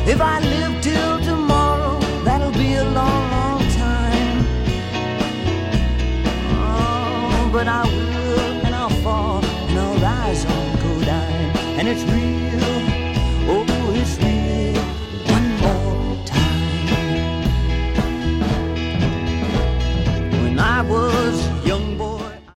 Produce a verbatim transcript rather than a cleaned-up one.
If I live till tomorrow, that'll be a long, long time. Oh, but I will, and I'll fall, and I'll rise on Kodine, and it's real.